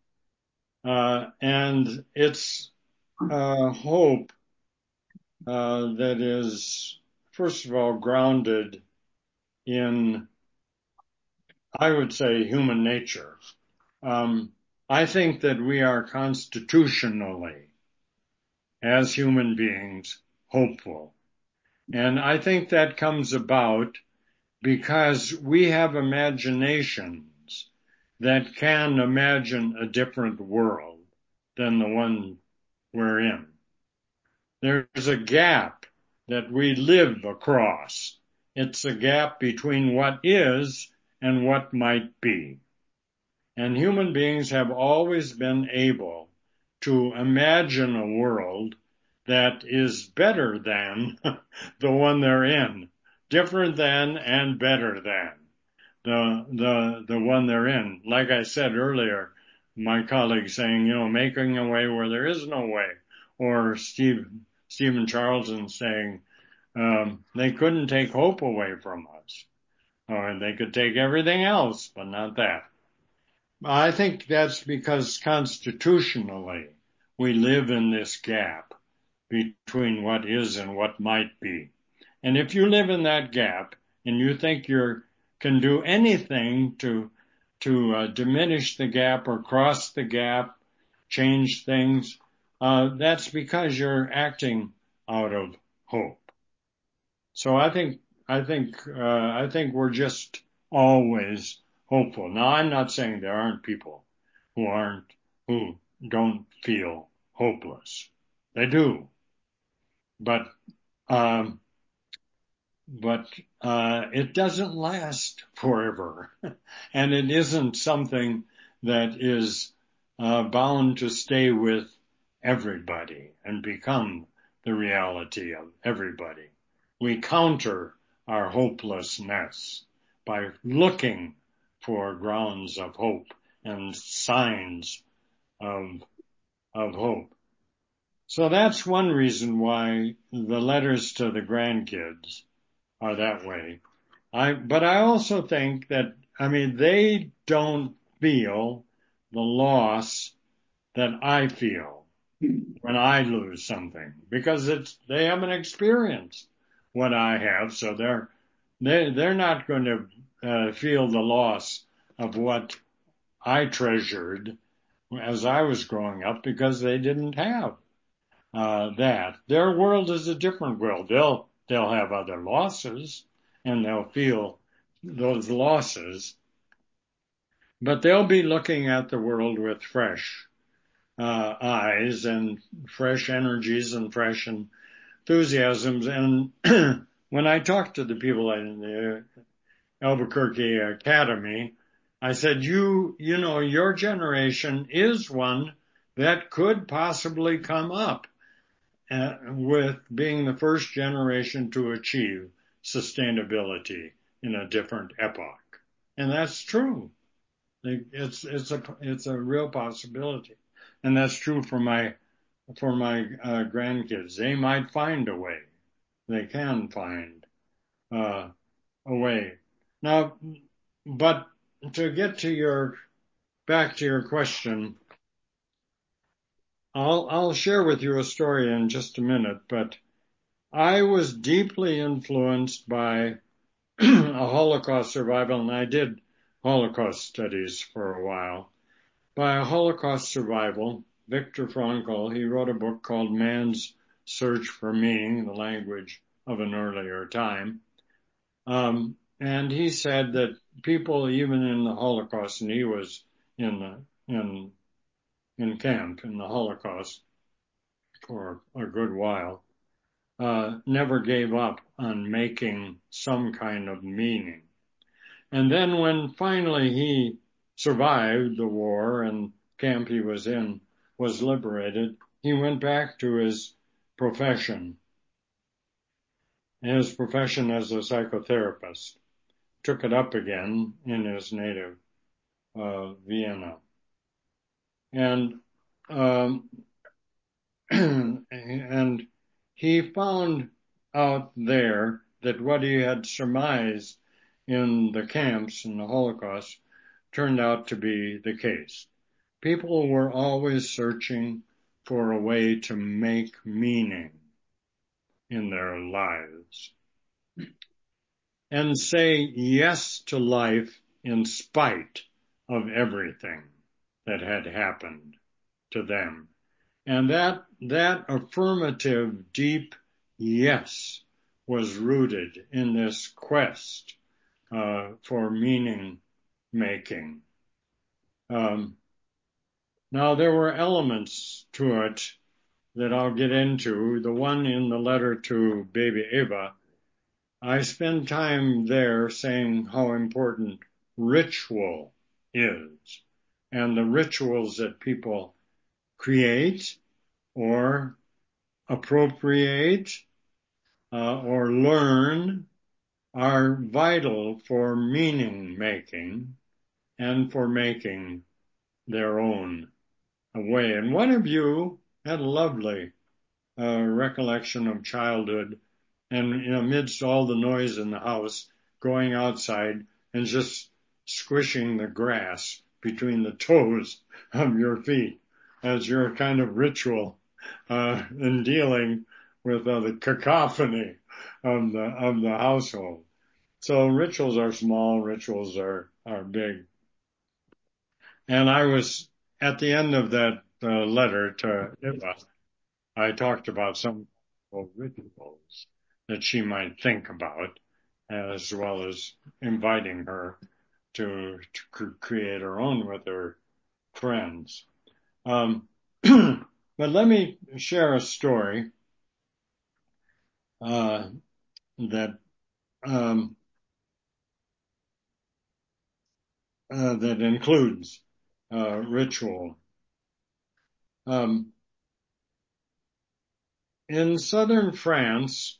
And it's hope that is, first of all, grounded in, I would say, human nature. I think that we are constitutionally, as human beings, hopeful. And I think that comes about because we have imaginations that can imagine a different world than the one we're in. There's a gap that we live across. It's a gap between what is and what might be. And human beings have always been able to imagine a world that is better than the one they're in, different than and better than the one they're in. Like I said earlier, my colleague saying, making a way where there is no way, or Stephen Charlton saying, they couldn't take hope away from us, or they could take everything else, but not that. I think that's because constitutionally we live in this gap between what is and what might be. And if you live in that gap and you think you can do anything to diminish the gap or cross the gap, change things, that's because you're acting out of hope. So I think we're just always hopeful. Now, I'm not saying there aren't people who don't feel hopeless. They do. But, um, it doesn't last forever. And it isn't something that is, bound to stay with everybody and become the reality of everybody. We counter our hopelessness by looking for grounds of hope and signs of hope. So that's one reason why the letters to the grandkids are that way. But I also think that, they don't feel the loss that I feel when I lose something, because they haven't experienced what I have, so they're not going to feel the loss of what I treasured as I was growing up, because they didn't have that. Their world is a different world. They'll have other losses, and they'll feel those losses, but they'll be looking at the world with fresh eyes and fresh energies and fresh enthusiasms. And when I talked to the people in the Albuquerque Academy, I said, you know, your generation is one that could possibly come up with being the first generation to achieve sustainability in a different epoch. And that's true. It's a real possibility. And that's true for my grandkids. They might find a way. They can find a way. Now, but to get to back to your question, I'll share with you a story in just a minute, but I was deeply influenced by a Holocaust survivor, and I did Holocaust studies for a while, by a Holocaust survivor, Viktor Frankl. He wrote a book called Man's Search for Meaning, the Language of an Earlier Time. And he said that people, even in the Holocaust, and he was in camp in the Holocaust for a good while, never gave up on making some kind of meaning. And then when finally he survived the war and camp he was in was liberated, he went back to his profession as a psychotherapist, took it up again in his native Vienna. And and he found out there that what he had surmised in the camps in the Holocaust turned out to be the case. People were always searching for a way to make meaning in their lives and say yes to life in spite of everything that had happened to them. And that affirmative, deep yes was rooted in this quest for meaning making. Now there were elements to it that I'll get into. The one in the letter to baby Eva, I spend time there saying how important ritual is, and the rituals that people create or appropriate or learn are vital for meaning making and for making their own way. And one of you had a lovely recollection of childhood, and amidst all the noise in the house, going outside and just squishing the grass between the toes of your feet as your kind of ritual in dealing with the cacophony of the household. So rituals are small, rituals are big. And I was at the end of that letter to Eva, I talked about some rituals that she might think about as well as inviting her to create her own with her friends. But let me share a story that includes ritual. In southern France,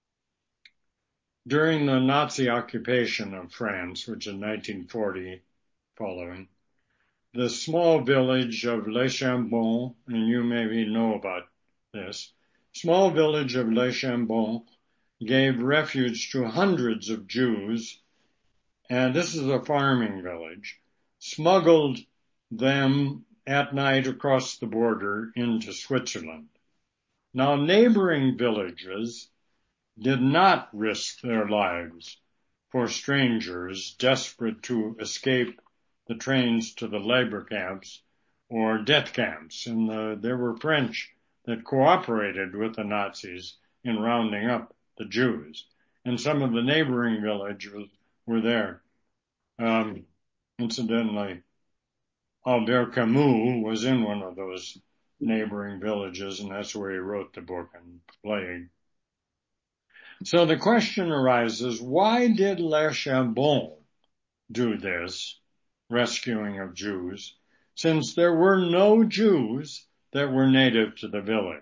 during the Nazi occupation of France, which in 1940 following, the small village of Les Chambons, and you maybe know about this, small village of Les Chambons gave refuge to hundreds of Jews, and this is a farming village, smuggled them at night across the border into Switzerland. Now, neighboring villages did not risk their lives for strangers desperate to escape the trains to the labor camps or death camps. And there were French that cooperated with the Nazis in rounding up the Jews. And some of the neighboring villages were there. Incidentally, Albert Camus was in one of those neighboring villages, and that's where he wrote the book on plague. So the question arises, why did Les Chambons do this rescuing of Jews, since there were no Jews that were native to the village?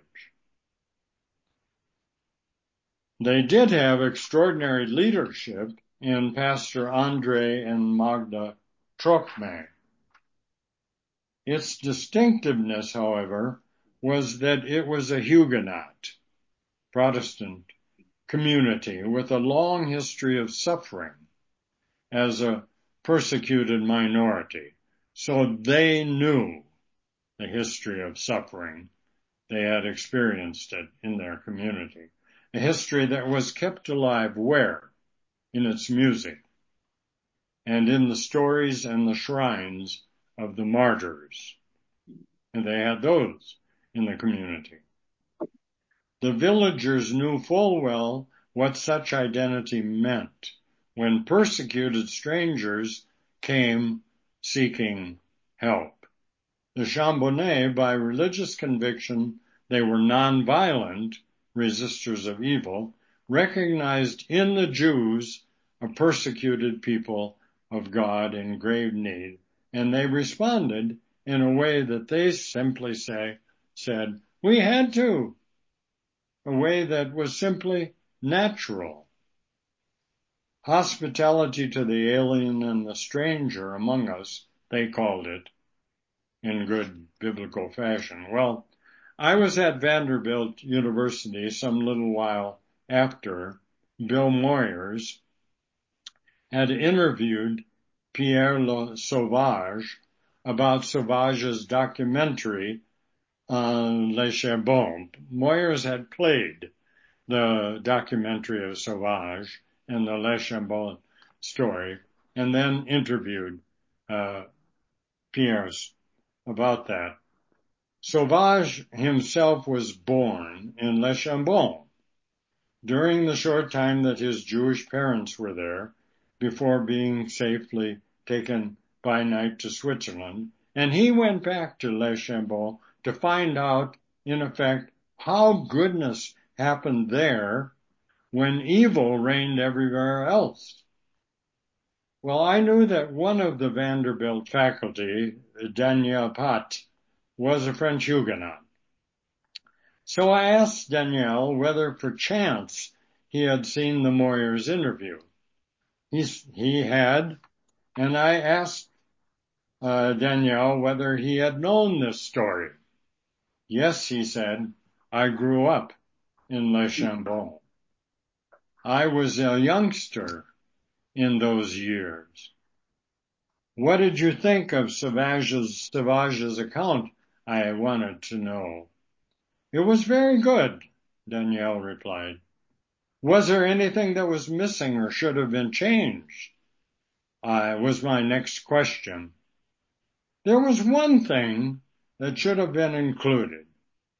They did have extraordinary leadership in Pastor Andre and Magda Trochman. Its distinctiveness, however, was that it was a Huguenot, Protestant community with a long history of suffering as a persecuted minority. So they knew the history of suffering. They had experienced it in their community. A history that was kept alive where? In its music and in the stories and the shrines of the martyrs. And they had those in the community. The villagers knew full well what such identity meant when persecuted strangers came seeking help. The Chambonnais, by religious conviction, they were nonviolent resistors of evil, recognized in the Jews a persecuted people of God in grave need, and they responded in a way that they simply said, we had to. A way that was simply natural. Hospitality to the alien and the stranger among us, they called it, in good biblical fashion. Well, I was at Vanderbilt University some little while after Bill Moyers had interviewed Pierre Le Sauvage about Sauvage's documentary Les Chambons. Moyers had played the documentary of Sauvage and the Les Chambons story, and then interviewed Pierce about that. Sauvage himself was born in Les Chambons during the short time that his Jewish parents were there before being safely taken by night to Switzerland, and he went back to Les Chambons to find out, in effect, how goodness happened there when evil reigned everywhere else. Well, I knew that one of the Vanderbilt faculty, Daniel Pat, was a French Huguenot. So I asked Daniel whether perchance he had seen the Moyers interview. He had, and I asked Daniel whether he had known this story. Yes, he said, I grew up in Les Chambons. I was a youngster in those years. What did you think of Sauvage's account? I wanted to know. It was very good, Danielle replied. Was there anything that was missing or should have been changed? Was my next question. There was one thing that should have been included.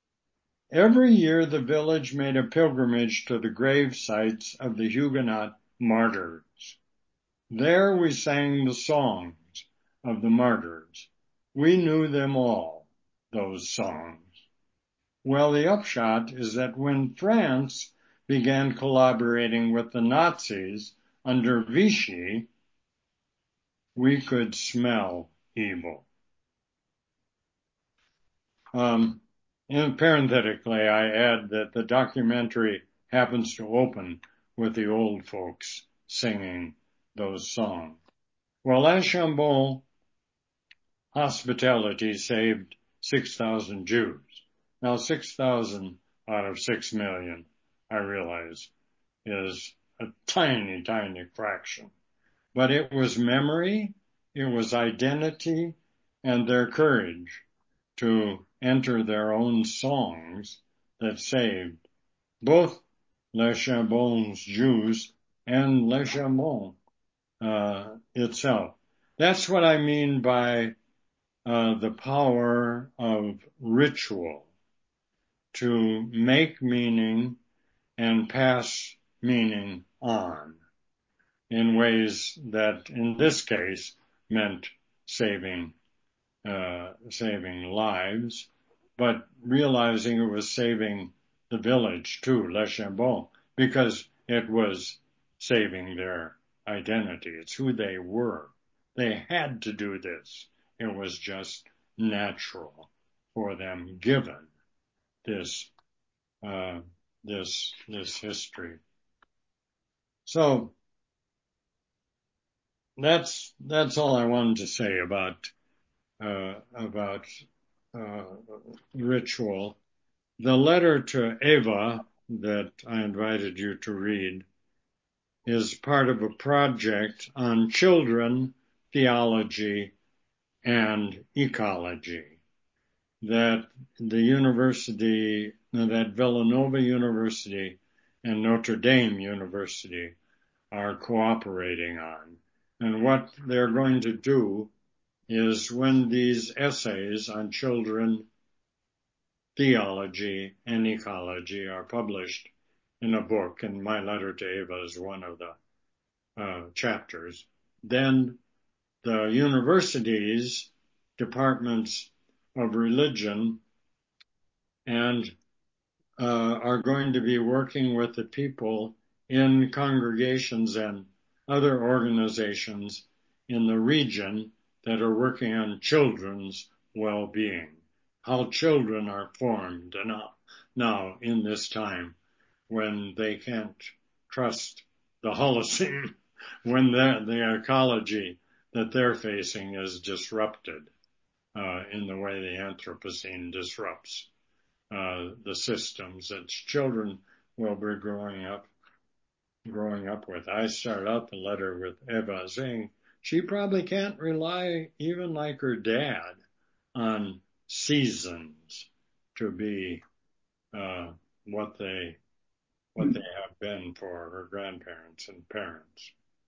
Every year the village made a pilgrimage to the grave sites of the Huguenot martyrs. There we sang the songs of the martyrs. We knew them all, those songs. Well, the upshot is that when France began collaborating with the Nazis under Vichy, we could smell evil. And parenthetically, I add that the documentary happens to open with the old folks singing those songs. Well, La Chambon hospitality saved 6,000 Jews. Now, 6,000 out of 6 million, I realize, is a tiny, tiny fraction. But it was memory, it was identity, and their courage to enter their own songs that saved both Le Chambon's Jews and Le Chambon itself. That's what I mean by the power of ritual to make meaning and pass meaning on in ways that, in this case, meant saving lives, but realizing it was saving the village too, Le Chambon, because it was saving their identity. It's who they were. They had to do this. It was just natural for them, given this history. So that's all I wanted to say about ritual. The letter to Eva that I invited you to read is part of a project on children, theology, and ecology that that Villanova University and Notre Dame University are cooperating on. And what they're going to do is when these essays on children, theology, and ecology are published in a book, and My Letter to Eva is one of the chapters, then the universities, departments of religion, and are going to be working with the people in congregations and other organizations in the region that are working on children's well-being, how children are formed now in this time when they can't trust the Holocene, when the ecology that they're facing is disrupted in the way the Anthropocene disrupts the systems that children will be growing up with. I start out the letter with Eva saying she probably can't rely, even like her dad, on seasons to be what they have been for her grandparents and parents.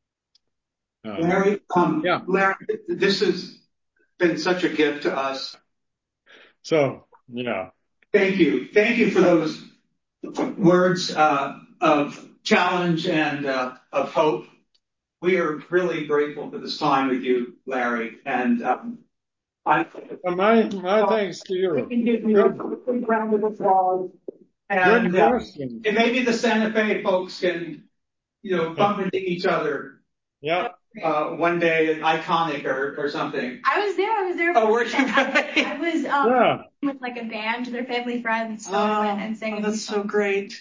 Larry, Yeah. Larry, this has been such a gift to us. So, yeah. Thank you. Thank you for those words of challenge and of hope. We are really grateful for this time with you, Larry. And my thanks to you. We can give you a quick round of applause. And, good question. And maybe the Santa Fe folks can, bump into each other. Yeah. One day, iconic or something. I was there. Oh, were you? I was with like a band, their family friends. So I went and sang. Oh, that's so great.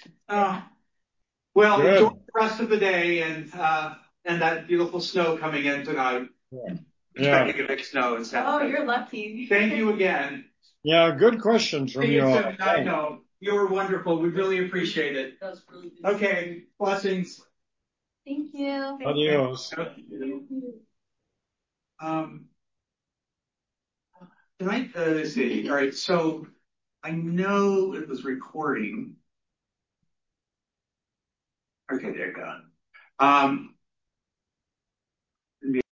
Well, good. Enjoy the rest of the day and that beautiful snow coming in tonight. Yeah. Expecting a big snow and stuff. Oh, you're lucky. Thank you again. Yeah, good questions from you all. I know. You were wonderful. We really appreciate it. That was really good. Okay. Blessings. Thank you. Adios. Tonight, let's see. All right. So I know it was recording. Okay, there you go.